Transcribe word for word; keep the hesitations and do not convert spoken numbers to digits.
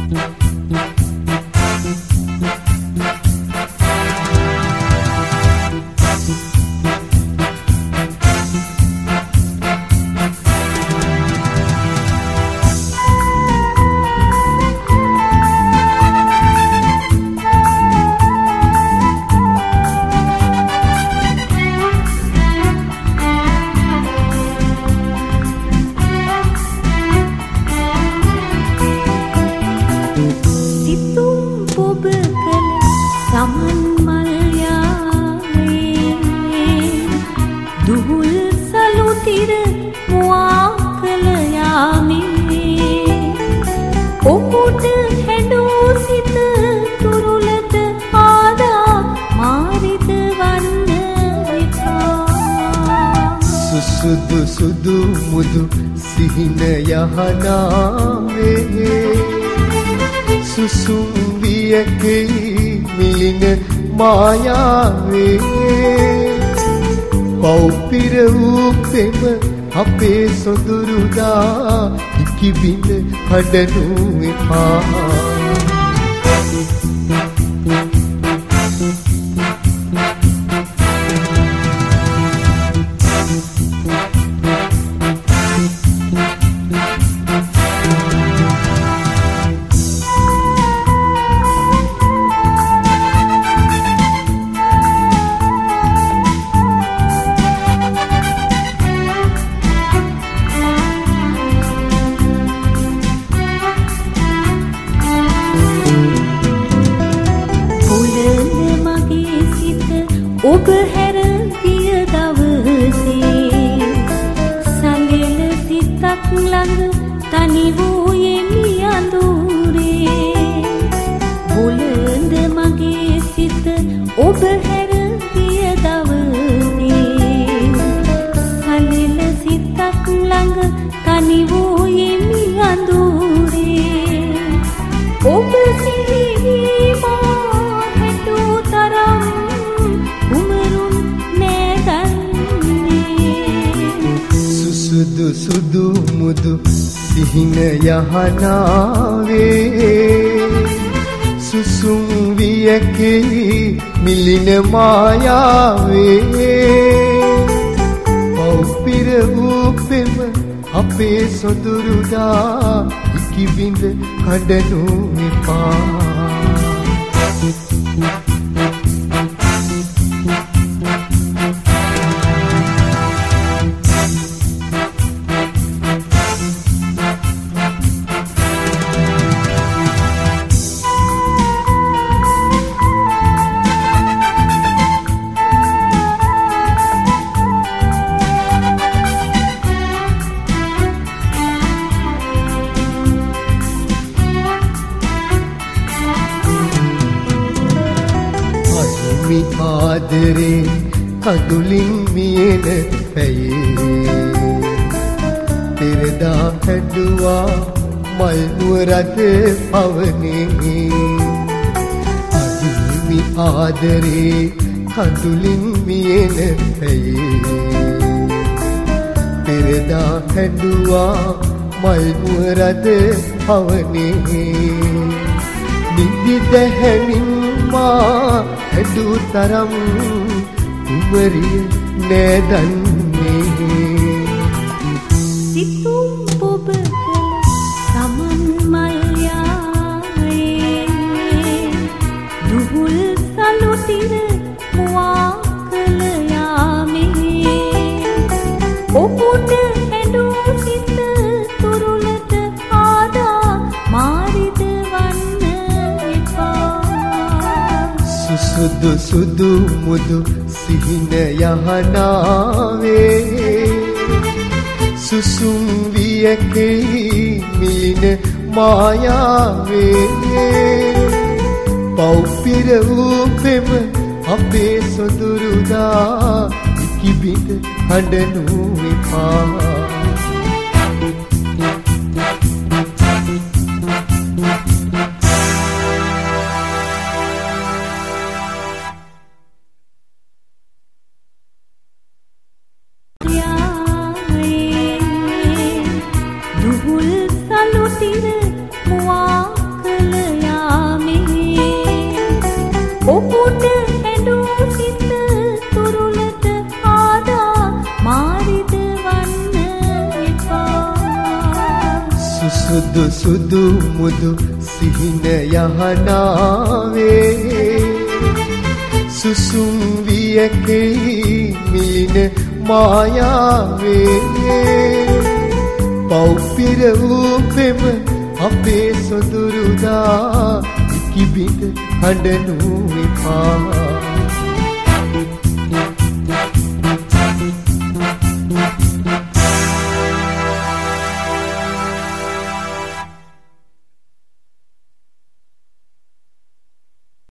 සුදු සුදු මුදු සිහින යහනාවේ සුසුම් වියකේ මිලින මායාවේ පෞපිර වූ පෙම අපේ සොඳුරුදා ඉකිබිඳ හඬනු එපා ඔබ හැර ගිය දවසේ සලෙල සිතක් ළඟ තනි වූයේ මියඳුරේ බුලඳ මගේ සිත ඔබ හැර ගිය දවසේ සලෙල සිතක් ළඟ තනි වූයේ මියඳුරේ ඔබ සිහිනී මා හැටු තරම් සුදු සුදු මුදු සිහින යහනාවේ සුසුම් වියකේ මිලින මායාවේ පෞපිර වූ පෙම අපේ සොඳුරුදා ඉකිබිඳ හඬනු එපා ආදරේ කඳුලින් මියෙන පැයේ පෙරදා හැඩුවා මල් නුවරද පවනේ අහිමි ආදරේ කඳුලින් මියෙන පැයේ පෙරදා හැඩුවා මල් නුවරද පවනේ නිදි දැහැමින් මා හැඩු තරම් කුමරිය නෑදන්නේ සිතුම් ඔබ කළ සමන් මල් යාවේ දුහුල් සලුටිර මුවා කළ යාමේ ඔබට හැඩු සිත තුරුලට ආදා මාරිද වන්න සුදු සුදු මුදු සිහින යහනාවේ සුසුම් වියකේ මිලින මායාවේ පෞපිර වූ පෙම අපේ සොඳුරුදා ඉකිබිඳ හඬනු එපා දුහුල් සලුටිර මුවා කළ සුදු සුදු මුදු සිහින යහනාවේ සුසුම් වියකෙහි මිලින මායාවේ පෞපිර වූ පෙම අපේ සොඳුරුදා කිබිඳ හඬනු එපා